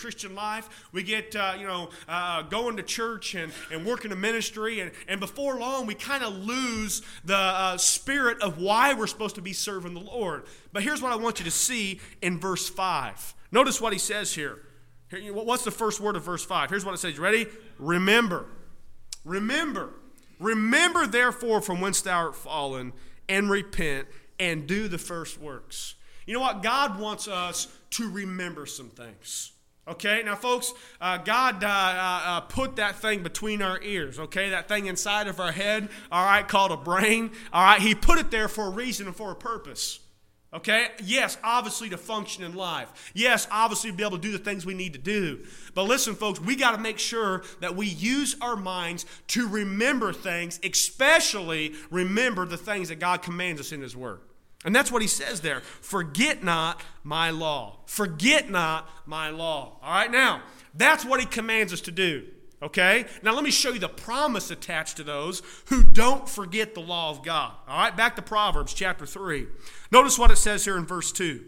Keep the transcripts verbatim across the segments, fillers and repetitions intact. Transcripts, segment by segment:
Christian life. We get, uh, you know, uh, going to church and, and working in ministry. And, and before long, we kind of lose the uh, spirit of why we're supposed to be serving the Lord. But here's what I want you to see in verse five. Notice what he says here. here. What's the first word of verse five? Here's what it says. You ready? Remember. Remember. Remember, therefore, from whence thou art fallen, and repent, and do the first works. You know what? God wants us to remember some things. Okay, now folks, uh, God uh, uh, put that thing between our ears, okay, that thing inside of our head, all right, called a brain, all right, he put it there for a reason and for a purpose, okay? Yes, obviously to function in life. Yes, obviously to be able to do the things we need to do. But listen, folks, we got to make sure that we use our minds to remember things, especially remember the things that God commands us in his word. And that's what he says there. Forget not my law. Forget not my law. All right, now, that's what he commands us to do. Okay? Now, let me show you the promise attached to those who don't forget the law of God. All right, back to Proverbs chapter three. Notice what it says here in verse two.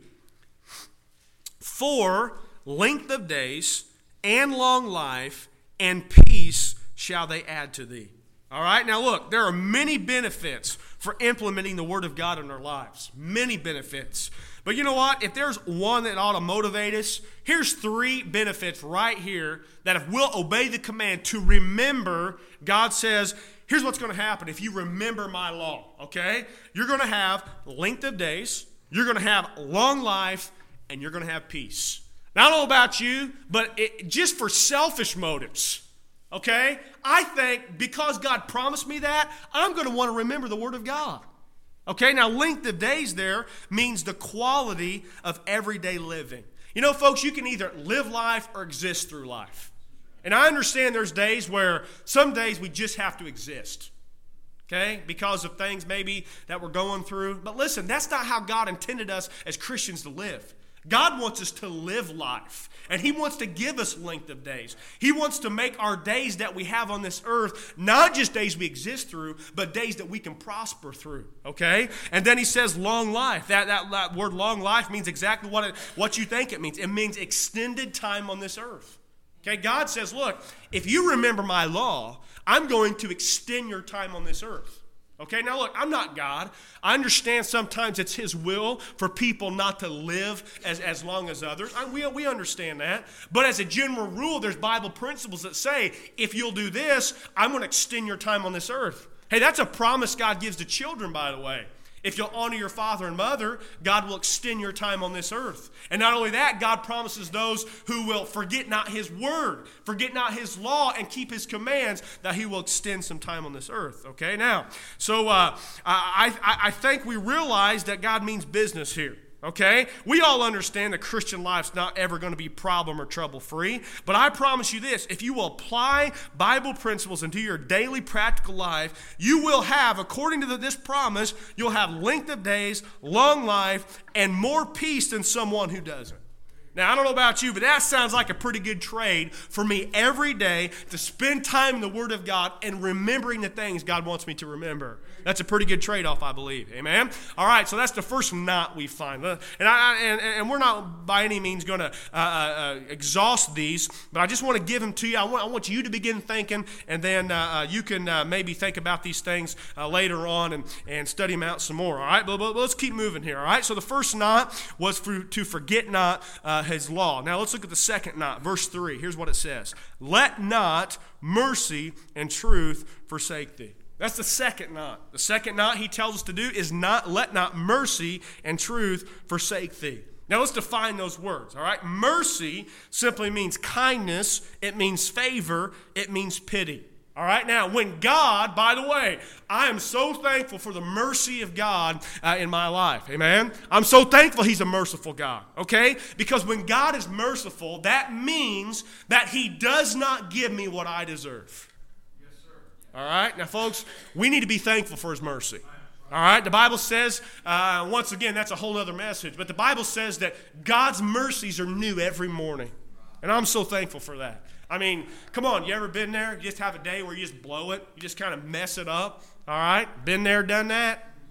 For length of days and long life and peace shall they add to thee. All right, now look, there are many benefits for implementing the Word of God in our lives. Many benefits. But you know what? If there's one that ought to motivate us, here's three benefits right here that if we'll obey the command to remember, God says, here's what's going to happen if you remember my law, okay? You're going to have length of days, you're going to have long life, and you're going to have peace. Now, I don't know about you, but it, just for selfish motives, okay, I think because God promised me that, I'm going to want to remember the Word of God. Okay, now length of days there means the quality of everyday living. You know, folks, you can either live life or exist through life. And I understand there's days where some days we just have to exist. Okay, because of things maybe that we're going through. But listen, that's not how God intended us as Christians to live. God wants us to live life, and he wants to give us length of days. He wants to make our days that we have on this earth not just days we exist through, but days that we can prosper through, okay? And then he says long life. That, that, that word long life means exactly what, it, what you think it means. It means extended time on this earth. Okay, God says, look, if you remember my law, I'm going to extend your time on this earth. Okay, now look, I'm not God. I understand sometimes it's his will for people not to live as, as long as others. I, we, we understand that. But as a general rule, there's Bible principles that say, if you'll do this, I'm going to extend your time on this earth. Hey, that's a promise God gives to children, by the way. If you'll honor your father and mother, God will extend your time on this earth. And not only that, God promises those who will forget not his word, forget not his law, and keep his commands, that he will extend some time on this earth. Okay, now, so uh, I, I, I think we realize that God means business here. Okay? We all understand that Christian life's not ever going to be problem or trouble-free. But I promise you this, if you will apply Bible principles into your daily practical life, you will have, according to the, this promise, you'll have length of days, long life, and more peace than someone who doesn't. Now, I don't know about you, but that sounds like a pretty good trade for me every day to spend time in the Word of God and remembering the things God wants me to remember. That's a pretty good trade-off, I believe. Amen? All right, so that's the first knot we find. And, I, and, and we're not by any means going to uh, uh, exhaust these, but I just want to give them to you. I want, I want you to begin thinking, and then uh, you can uh, maybe think about these things uh, later on and, and study them out some more. All right, but, but let's keep moving here. All right, so the first knot was for, to forget not uh, his law. Now let's look at the second knot, verse three. Here's what it says. Let not mercy and truth forsake thee. That's the second knot. The second knot he tells us to do is not let not mercy and truth forsake thee. Now let's define those words, all right? Mercy simply means kindness. It means favor. It means pity. All right, now when God, by the way, I am so thankful for the mercy of God uh, in my life, amen? I'm so thankful he's a merciful God, okay? Because when God is merciful, that means that he does not give me what I deserve. Yes, sir. All right, now folks, we need to be thankful for his mercy. All right, the Bible says, uh, once again, that's a whole other message, but the Bible says that God's mercies are new every morning, and I'm so thankful for that. I mean, come on, you ever been there? You just have a day where you just blow it. You just kind of mess it up, all right? Been there, done that?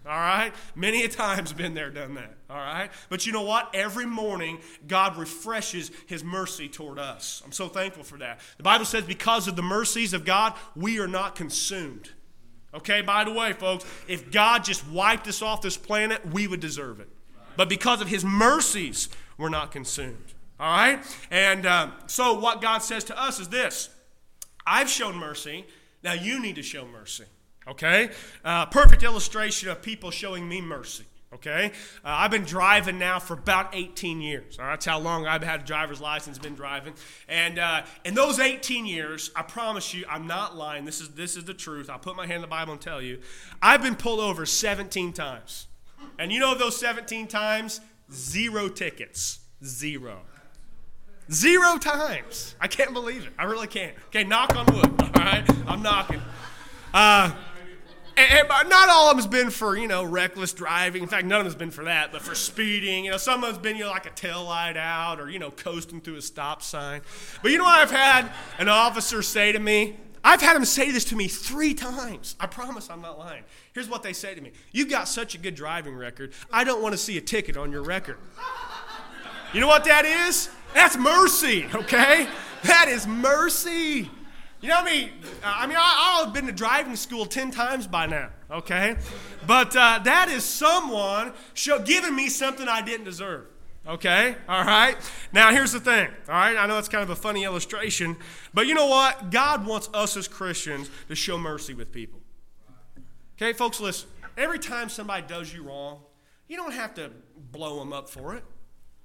All right? Many a times been there, done that. All right? But you know what? Every morning, God refreshes his mercy toward us. I'm so thankful for that. The Bible says because of the mercies of God, we are not consumed. Okay, by the way, folks, if God just wiped us off this planet, we would deserve it. But because of his mercies, we're not consumed. All right? And uh, so what God says to us is this. I've shown mercy. Now you need to show mercy. Okay? Uh, perfect illustration of people showing me mercy. Okay? Uh, I've been driving now for about eighteen years. All right? That's how long I've had a driver's license, been driving. And uh, in those eighteen years, I promise you, I'm not lying. This is, this is the truth. I'll put my hand in the Bible and tell you. I've been pulled over seventeen times. And you know those seventeen times? Zero tickets. Zero. Zero times. I can't believe it. I really can't. Okay, knock on wood. All right? I'm knocking. Uh... And, and not all of them has been for, you know, reckless driving. In fact, none of them has been for that, but for speeding. You know, some of them has been, you know, like a tail light out or, you know, coasting through a stop sign. But you know what I've had an officer say to me? I've had him say this to me three times. I promise I'm not lying. Here's what they say to me. You've got such a good driving record. I don't want to see a ticket on your record. You know what that is? That's mercy, okay? That is mercy. You know what I mean? I mean, I'll have been to driving school ten times by now, okay? But uh, that is someone show, giving me something I didn't deserve, okay? All right? Now, here's the thing, all right? I know it's kind of a funny illustration, but you know what? God wants us as Christians to show mercy with people. Okay, folks, listen. Every time somebody does you wrong, you don't have to blow them up for it.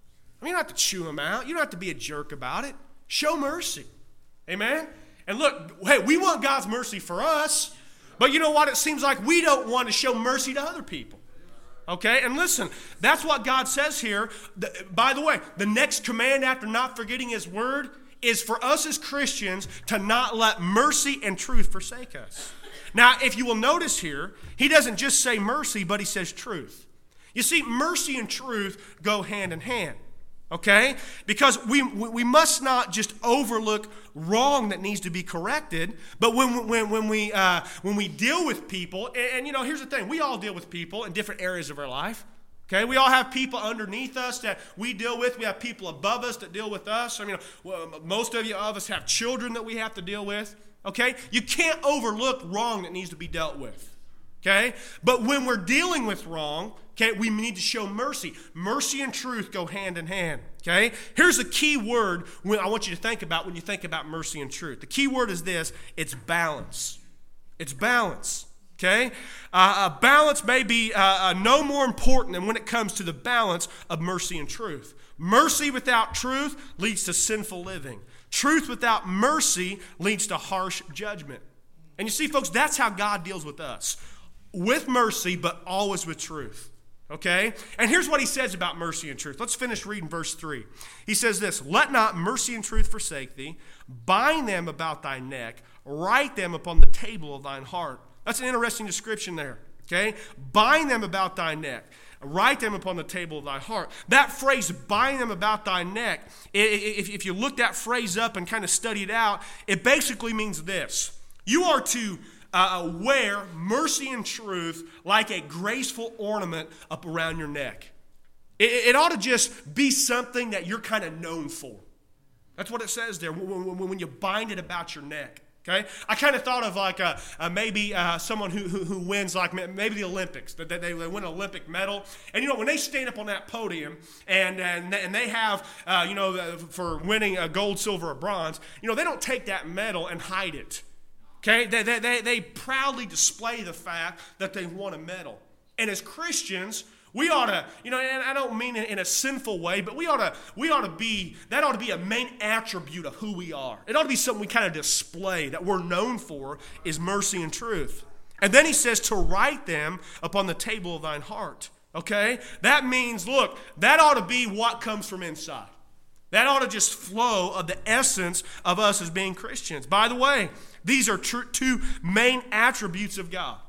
I mean, you don't have to chew them out. You don't have to be a jerk about it. Show mercy. Amen? And look, hey, we want God's mercy for us, but you know what? It seems like we don't want to show mercy to other people. Okay? And listen, that's what God says here. By the way, the next command after not forgetting his word is for us as Christians to not let mercy and truth forsake us. Now, if you will notice here, he doesn't just say mercy, but he says truth. You see, mercy and truth go hand in hand. Okay? Because we we must not just overlook wrong that needs to be corrected, but when when when we uh, when we deal with people, and, and you know, here's the thing: we all deal with people in different areas of our life. Okay, we all have people underneath us that we deal with. We have people above us that deal with us. I mean, well, most of you of us have children that we have to deal with. Okay, you can't overlook wrong that needs to be dealt with. Okay, but when we're dealing with wrong, okay, we need to show mercy. Mercy and truth go hand in hand. Okay, here's a key word I want you to think about when you think about mercy and truth. The key word is this: it's balance. It's balance. Okay, uh, uh, balance may be uh, uh, no more important than when it comes to the balance of mercy and truth. Mercy without truth leads to sinful living. Truth without mercy leads to harsh judgment. And you see, folks, that's how God deals with us. With mercy, but always with truth. Okay? And here's what he says about mercy and truth. Let's finish reading verse three. He says this: let not mercy and truth forsake thee. Bind them about thy neck. Write them upon the table of thine heart. That's an interesting description there. Okay? Bind them about thy neck. Write them upon the table of thy heart. That phrase, bind them about thy neck, if, if you look that phrase up and kind of study it out, it basically means this. You are to uh, wear mercy and truth like a graceful ornament up around your neck. It, it ought to just be something that you're kind of known for. That's what it says there when, when, when you bind it about your neck. Okay, I kind of thought of like a, a maybe uh, someone who, who who wins like maybe the Olympics, that they, they win an Olympic medal, and you know when they stand up on that podium and and and they have uh, you know for winning a gold, silver, or bronze, you know they don't take that medal and hide it. Okay, they they they, they proudly display the fact that they won a medal, and as Christians, we ought to, you know, and I don't mean it in a sinful way, but we ought to, we ought to be, that ought to be a main attribute of who we are. It ought to be something we kind of display that we're known for is mercy and truth. And then he says to write them upon the table of thine heart. Okay? That means, look, that ought to be what comes from inside. That ought to just flow of the essence of us as being Christians. By the way, these are tr- two main attributes of God: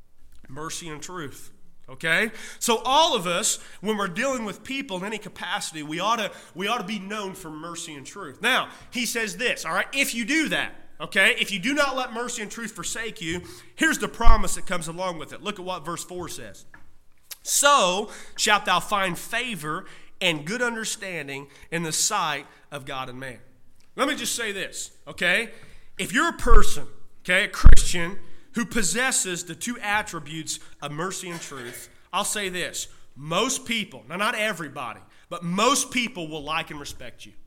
mercy and truth. Okay? So all of us, when we're dealing with people in any capacity, we ought to we ought to be known for mercy and truth. Now, he says this, all right, if you do that, okay, if you do not let mercy and truth forsake you, here's the promise that comes along with it. Look at what verse four says. So shalt thou find favor and good understanding in the sight of God and man. Let me just say this, okay? If you're a person, okay, a Christian who possesses the two attributes of mercy and truth, I'll say this. Most people, now not everybody, but most people will like and respect you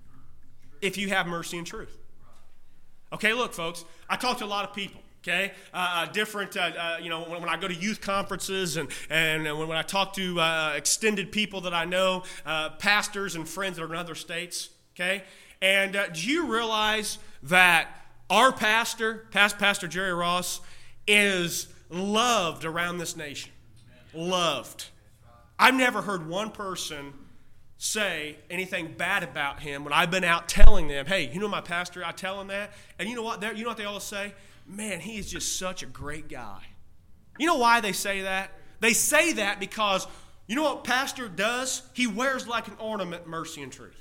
if you have mercy and truth. Okay, look, folks, I talk to a lot of people. Okay, uh, different, uh, uh, you know, when, when I go to youth conferences and, and when, when I talk to uh, extended people that I know, uh, pastors and friends that are in other states, okay? And uh, do you realize that our pastor, past Pastor Jerry Ross, is loved around this nation? Loved. I've never heard one person say anything bad about him when I've been out telling them, hey, you know my pastor, I tell him that, and you know what, you know what they always say? Man, he is just such a great guy. You know why they say that? They say that because, you know what pastor does? He wears like an ornament mercy and truth.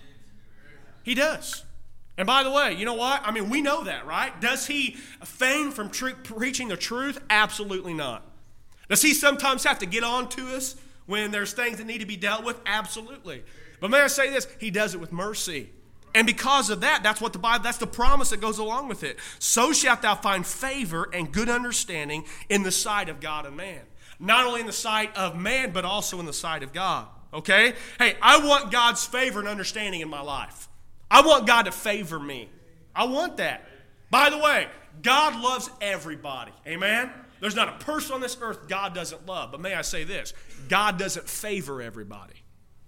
He does. And by the way, you know what? I mean, we know that, right? Does he feign from tr- preaching the truth? Absolutely not. Does he sometimes have to get on to us when there's things that need to be dealt with? Absolutely. But may I say this? He does it with mercy. And because of that, that's what the Bible, that's the promise that goes along with it. So shalt thou find favor and good understanding in the sight of God and man. Not only in the sight of man, but also in the sight of God. Okay? Hey, I want God's favor and understanding in my life. I want God to favor me. I want that. By the way, God loves everybody. Amen? There's not a person on this earth God doesn't love. But may I say this? God doesn't favor everybody.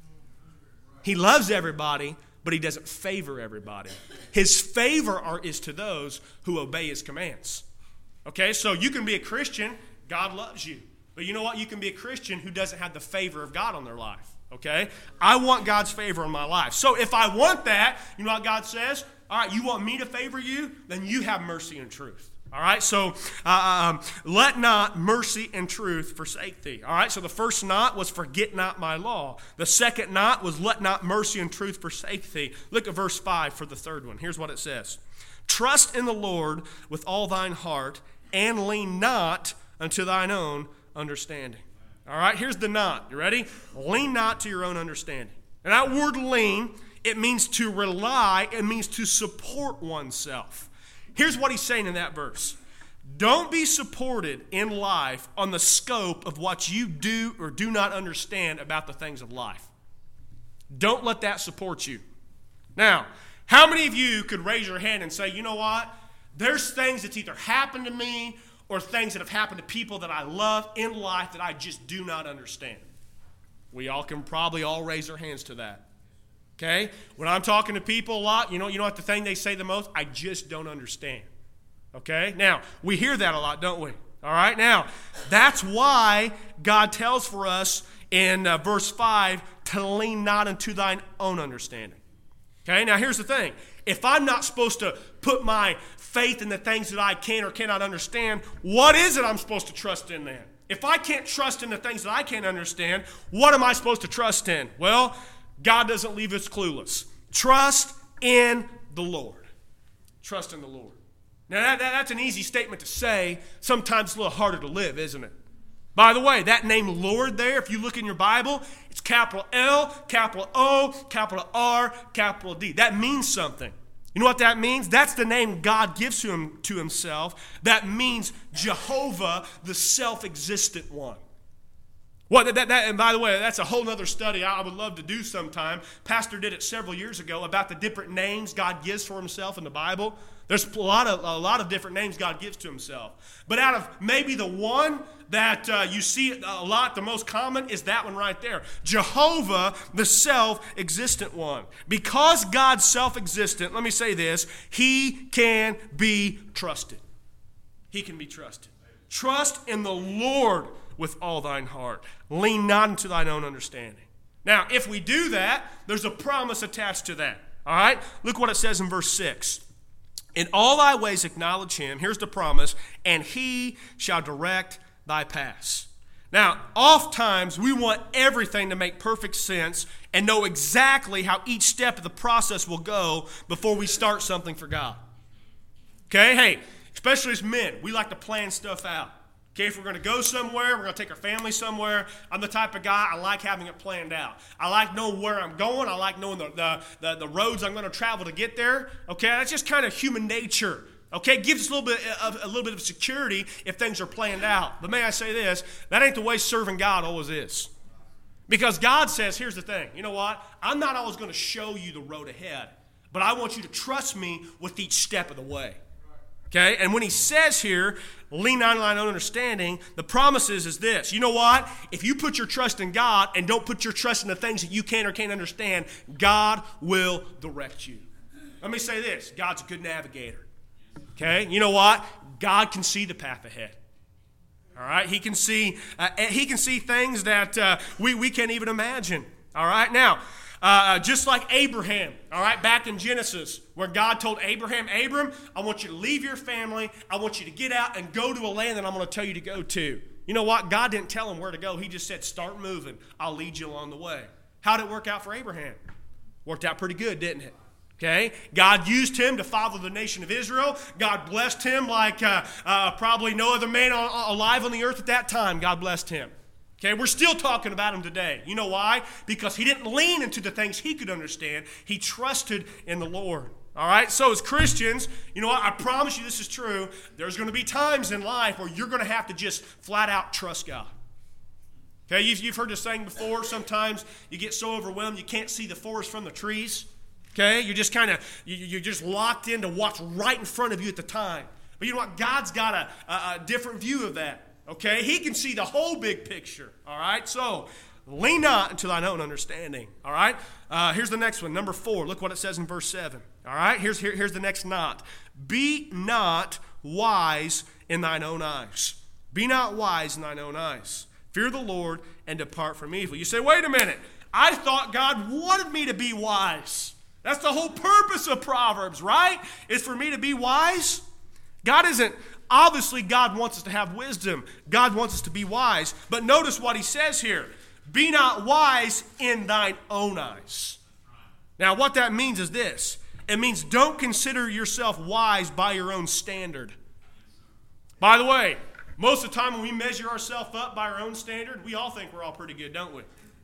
He loves everybody, but he doesn't favor everybody. His favor are, is to those who obey his commands. Okay, so you can be a Christian, God loves you. But you know what? You can be a Christian who doesn't have the favor of God on their life. Okay? I want God's favor in my life. So if I want that, you know what God says? All right, you want me to favor you? Then you have mercy and truth. All right, so uh, um, let not mercy and truth forsake thee. All right, so the first not was forget not my law. The second not was let not mercy and truth forsake thee. Look at verse five for the third one. Here's what it says. Trust in the Lord with all thine heart and lean not unto thine own understanding. All right, here's the not. You ready? Lean not to your own understanding. And that word lean, it means to rely. It means to support oneself. Here's what he's saying in that verse. Don't be supported in life on the scope of what you do or do not understand about the things of life. Don't let that support you. Now, how many of you could raise your hand and say, you know what? There's things that's either happened to me or things that have happened to people that I love in life that I just do not understand. We all can probably all raise our hands to that. Okay? When I'm talking to people a lot, you know, you know what the thing they say the most? I just don't understand. Okay? Now, we hear that a lot, don't we? All right? Now, that's why God tells for us in uh, verse five to lean not unto thine own understanding. Okay? Now, here's the thing. If I'm not supposed to put my faith in the things that I can or cannot understand, what is it I'm supposed to trust in then? If I can't trust in the things that I can't understand, what am I supposed to trust in? Well, God doesn't leave us clueless. Trust in the Lord. Trust in the Lord. Now, that, that, that's an easy statement to say. Sometimes it's a little harder to live, isn't it? By the way, that name Lord there, if you look in your Bible, it's capital L, capital O, capital R, capital D. That means something. You know what that means? That's the name God gives to, him, to himself. That means Jehovah, the self-existent one. Well, that, that, and by the way, that's a whole other study I would love to do sometime. Pastor did it several years ago about the different names God gives for himself in the Bible. There's a lot of, a lot of different names God gives to himself. But out of maybe the one that uh, you see a lot, the most common, is that one right there. Jehovah, the self-existent one. Because God's self-existent, let me say this, he can be trusted. He can be trusted. Trust in the Lord with all thine heart. Lean not into thine own understanding. Now, if we do that, there's a promise attached to that. All right? Look what it says in verse six. In all thy ways acknowledge him. Here's the promise. And he shall direct thy paths. Now, oftentimes we want everything to make perfect sense and know exactly how each step of the process will go before we start something for God. Okay? Hey, especially as men, we like to plan stuff out. Okay, if we're going to go somewhere, we're going to take our family somewhere, I'm the type of guy, I like having it planned out. I like knowing where I'm going. I like knowing the, the, the, the roads I'm going to travel to get there. Okay, that's just kind of human nature. Okay, it gives us a little bit of a little bit of security if things are planned out. But may I say this, that ain't the way serving God always is. Because God says, here's the thing, you know what? I'm not always going to show you the road ahead, but I want you to trust me with each step of the way. Okay, and when he says here, lean not on thine own understanding, the promise is, is this. You know what? If you put your trust in God and don't put your trust in the things that you can or can't understand, God will direct you. Let me say this. God's a good navigator. Okay, you know what? God can see the path ahead. All right, he can see uh, he can see things that uh, we, we can't even imagine. All right, now, Uh, just like Abraham, all right, back in Genesis, where God told Abraham, Abram, I want you to leave your family. I want you to get out and go to a land that I'm going to tell you to go to. You know what? God didn't tell him where to go. He just said, start moving. I'll lead you along the way. How did it work out for Abraham? Worked out pretty good, didn't it? Okay, God used him to father the nation of Israel. God blessed him like uh, uh, probably no other man on, alive on the earth at that time. God blessed him. Okay, we're still talking about him today. You know why? Because he didn't lean into the things he could understand. He trusted in the Lord. All right, so as Christians, you know what? I promise you this is true. There's going to be times in life where you're going to have to just flat out trust God. Okay, you've, you've heard this saying before. Sometimes you get so overwhelmed you can't see the forest from the trees. Okay, you're just kind of, you, you're just locked into what's right in front of you at the time. But you know what? God's got a, a, a different view of that. Okay, he can see the whole big picture, all right? So, lean not into thine own understanding, all right? Uh, here's the next one, number four. Look what it says in verse seven, all right? Here's, here, here's the next not. Be not wise in thine own eyes. Be not wise in thine own eyes. Fear the Lord and depart from evil. You say, wait a minute. I thought God wanted me to be wise. That's the whole purpose of Proverbs, right? Is for me to be wise. God isn't... Obviously, God wants us to have wisdom. God wants us to be wise. But notice what he says here. Be not wise in thine own eyes. Now, what that means is this. It means don't consider yourself wise by your own standard. By the way, most of the time when we measure ourselves up by our own standard, we all think we're all pretty good, don't we?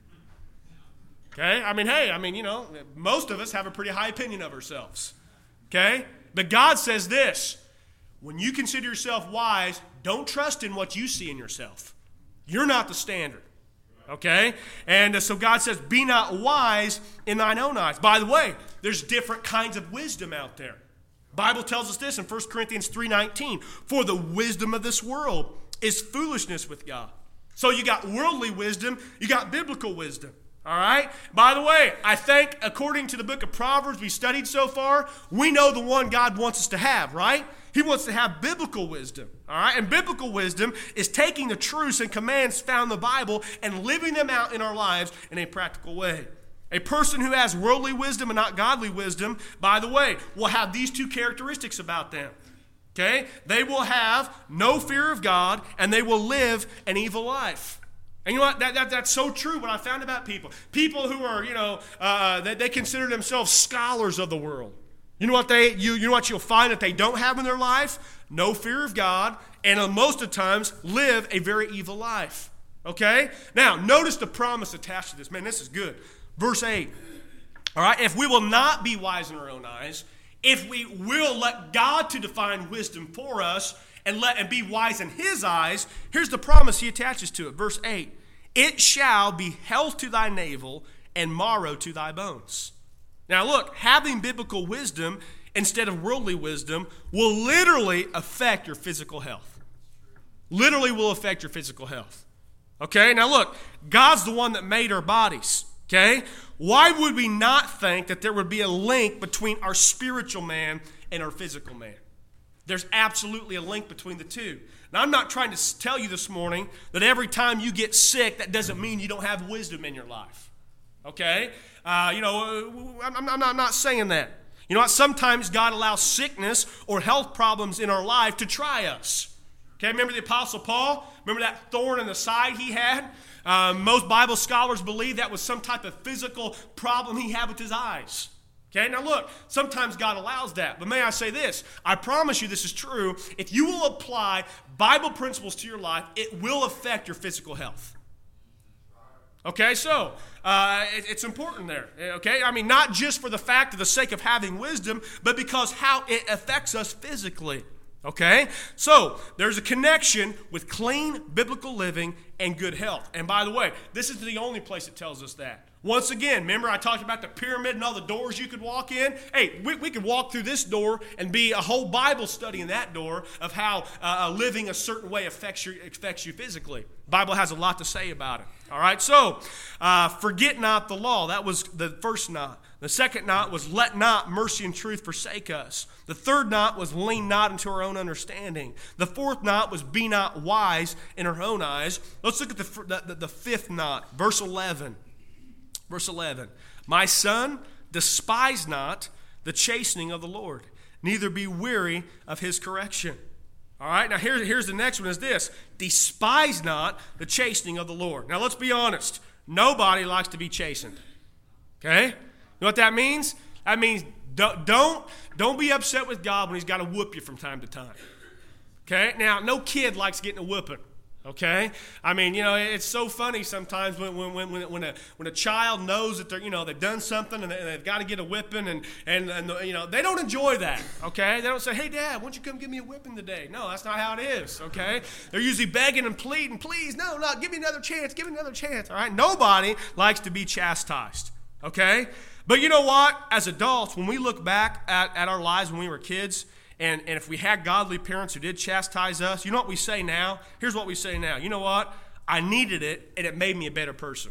Okay? I mean, hey, I mean, you know, most of us have a pretty high opinion of ourselves. Okay? But God says this. When you consider yourself wise, don't trust in what you see in yourself. You're not the standard. Okay? And uh, so God says, be not wise in thine own eyes. By the way, there's different kinds of wisdom out there. The Bible tells us this in First Corinthians three nineteen. For the wisdom of this world is foolishness with God. So you got worldly wisdom, you got biblical wisdom. All right? By the way, I think according to the book of Proverbs we studied so far, we know the one God wants us to have, right? He wants to have biblical wisdom, all right? And biblical wisdom is taking the truths and commands found in the Bible and living them out in our lives in a practical way. A person who has worldly wisdom and not godly wisdom, by the way, will have these two characteristics about them, okay? They will have no fear of God, and they will live an evil life. And you know what? That, that, that's so true what I found about people. People who are, you know, uh, they, they consider themselves scholars of the world. You know what they you, you know what you'll find that they don't have in their life? No fear of God, and uh, most of the times live a very evil life. Okay? Now, notice the promise attached to this. Man, this is good. Verse eight. All right, if we will not be wise in our own eyes, if we will let God to define wisdom for us and let and be wise in his eyes, here's the promise he attaches to it. Verse eight. It shall be health to thy navel and marrow to thy bones. Now look, having biblical wisdom instead of worldly wisdom will literally affect your physical health. Literally will affect your physical health. Okay, now look, God's the one that made our bodies. Okay, why would we not think that there would be a link between our spiritual man and our physical man? There's absolutely a link between the two. Now, I'm not trying to tell you this morning that every time you get sick, that doesn't mean you don't have wisdom in your life. Okay? Uh, you know, I'm, I'm, not, I'm not saying that. You know what? Sometimes God allows sickness or health problems in our life to try us. Okay, remember the Apostle Paul? Remember that thorn in the side he had? Uh, most Bible scholars believe that was some type of physical problem he had with his eyes. Okay, now look, sometimes God allows that, but may I say this, I promise you this is true, if you will apply Bible principles to your life, it will affect your physical health. Okay, so uh, it, it's important there, okay? I mean, not just for the fact of the sake of having wisdom, but because how it affects us physically, okay? So there's a connection with clean biblical living and good health. And by the way, this is the only place it tells us that. Once again, remember I talked about the pyramid and all the doors you could walk in? Hey, we, we could walk through this door and be a whole Bible study in that door of how uh, living a certain way affects you, affects you physically. The Bible has a lot to say about it. All right, so uh, forget not the law. That was the first not. The second not was let not mercy and truth forsake us. The third not was lean not into our own understanding. The fourth not was be not wise in our own eyes. Let's look at the, the, the fifth not, verse eleven. Verse eleven, my son, despise not the chastening of the Lord, neither be weary of his correction. All right, now here, here's the next one is this, despise not the chastening of the Lord. Now let's be honest, nobody likes to be chastened. Okay? You know what that means? That means don't, don't, don't be upset with God when he's got to whoop you from time to time. Okay? Now, no kid likes getting a whooping. Okay, I mean, you know, it's so funny sometimes when when when when a when a child knows that they're you know they've done something and they've got to get a whipping and and and you know they don't enjoy that. Okay, they don't say, "Hey, Dad, why don't you come give me a whipping today?" No, that's not how it is. Okay, they're usually begging and pleading, "Please, no, no, give me another chance, give me another chance." All right, nobody likes to be chastised. Okay, but you know what? As adults, when we look back at at our lives when we were kids. And, and if we had godly parents who did chastise us, you know what we say now? Here's what we say now. You know what? I needed it, and it made me a better person.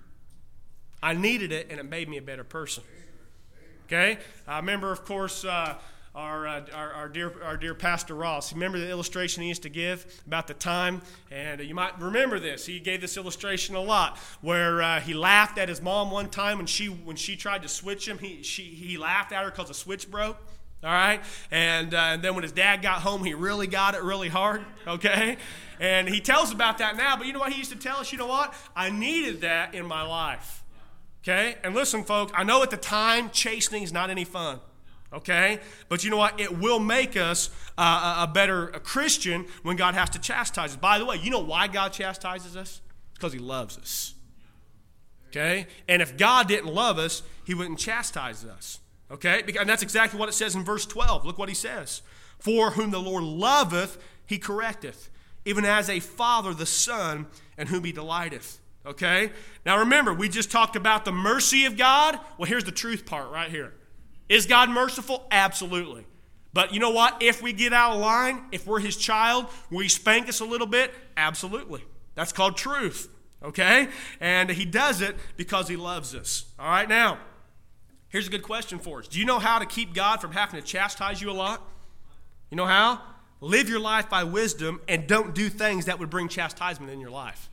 I needed it, and it made me a better person. Okay? I remember, of course, uh, our, uh, our our dear our dear Pastor Ross. Remember the illustration he used to give about the time? And you might remember this. He gave this illustration a lot, where uh, he laughed at his mom one time when she when she tried to switch him. He she he laughed at her because the switch broke. All right, and, uh, and then when his dad got home, he really got it really hard, okay? And he tells about that now, but you know what he used to tell us? You know what? I needed that in my life, okay? And listen, folks, I know at the time chastening is not any fun, okay? But you know what? It will make us uh, a better a Christian when God has to chastise us. By the way, you know why God chastises us? It's because he loves us, okay? And if God didn't love us, he wouldn't chastise us. Okay, and that's exactly what it says in verse twelve. Look what he says. For whom the Lord loveth, he correcteth, even as a father the son, in whom he delighteth. Okay, now remember, we just talked about the mercy of God. Well, here's the truth part right here. Is God merciful? Absolutely. But you know what? If we get out of line, if we're his child, will he spank us a little bit? Absolutely. That's called truth. Okay, and he does it because he loves us. All right, now. Here's a good question for us. Do you know how to keep God from having to chastise you a lot? You know how? Live your life by wisdom and don't do things that would bring chastisement in your life.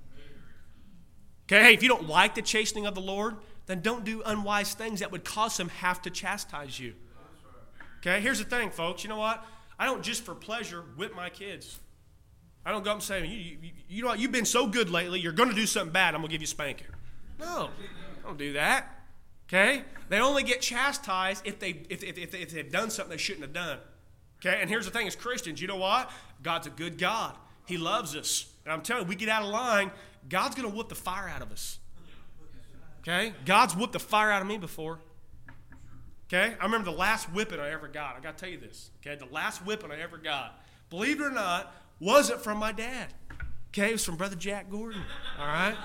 Okay, hey, if you don't like the chastening of the Lord, then don't do unwise things that would cause him have to chastise you. Okay, here's the thing, folks. You know what? I don't just for pleasure whip my kids. I don't go up and say, you, you, you know what? You've been so good lately. You're going to do something bad. I'm going to give you a spanking. No, I don't do that. Okay? They only get chastised if, they, if, if, if, if they've done something they shouldn't have done. Okay? And here's the thing as Christians, you know what? God's a good God. He loves us. And I'm telling you, we get out of line, God's going to whoop the fire out of us. Okay? God's whooped the fire out of me before. Okay? I remember the last whipping I ever got. I got to tell you this. Okay? The last whipping I ever got, believe it or not, wasn't from my dad. Okay? It was from Brother Jack Gordon. All right?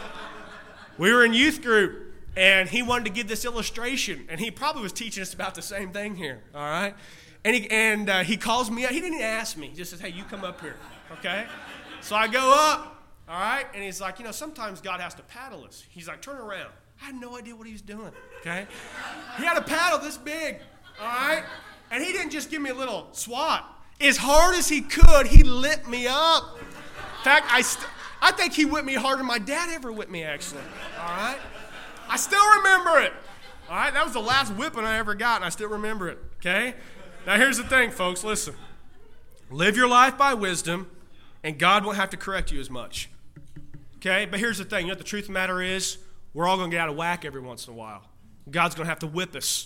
We were in youth group. And he wanted to give this illustration, and he probably was teaching us about the same thing here, all right? And he, and uh, he calls me up. He didn't even ask me. He just says, hey, you come up here, okay? So I go up, all right? And he's like, you know, sometimes God has to paddle us. He's like, turn around. I had no idea what he was doing, okay? He had a paddle this big, all right? And he didn't just give me a little swat. As hard as he could, he lit me up. In fact, I, st- I think he whipped me harder than my dad ever whipped me, actually, all right? I still remember it. All right, that was the last whipping I ever got, and I still remember it, okay? Now, here's the thing, folks. Listen. Live your life by wisdom, and God won't have to correct you as much, okay? But here's the thing. You know what the truth of the matter is? We're all going to get out of whack every once in a while. God's going to have to whip us,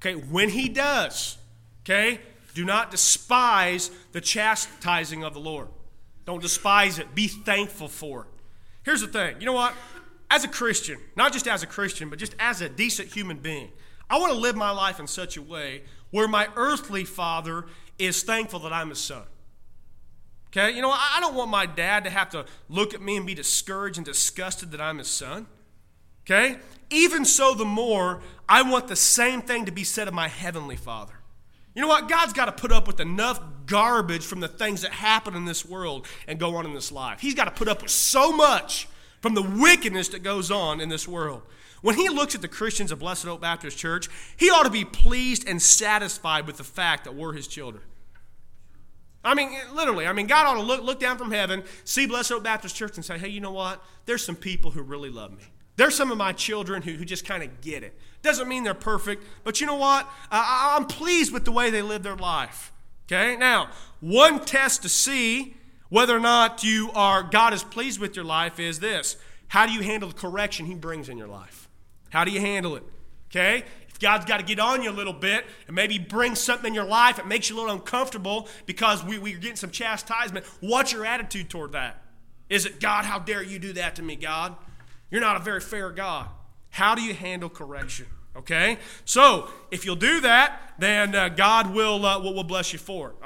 Okay, when he does, okay, do not despise the chastising of the Lord. Don't despise it. Be thankful for it. Here's the thing. You know what? As a Christian, not just as a Christian, but just as a decent human being, I want to live my life in such a way where my earthly father is thankful that I'm his son. Okay? You know, I don't want my dad to have to look at me and be discouraged and disgusted that I'm his son. Okay? Even so, the more, I want the same thing to be said of my heavenly Father. You know what? God's got to put up with enough garbage from the things that happen in this world and go on in this life. He's got to put up with so much from the wickedness that goes on in this world. When he looks at the Christians of Blessed Hope Baptist Church, he ought to be pleased and satisfied with the fact that we're his children. I mean, literally, I mean, God ought to look, look down from heaven, see Blessed Hope Baptist Church and say, hey, you know what? There's some people who really love me. There's some of my children who, who just kind of get it. Doesn't mean they're perfect, but you know what? I, I'm pleased with the way they live their life. Okay? Now, one test to see whether or not you are God is pleased with your life is this. How do you handle the correction he brings in your life? How do you handle it? Okay? If God's got to get on you a little bit and maybe bring something in your life that makes you a little uncomfortable because we, we're getting some chastisement, what's your attitude toward that? Is it, God, how dare you do that to me, God? You're not a very fair God. How do you handle correction? Okay? So, if you'll do that, then uh, God will, uh, will, will bless you for it.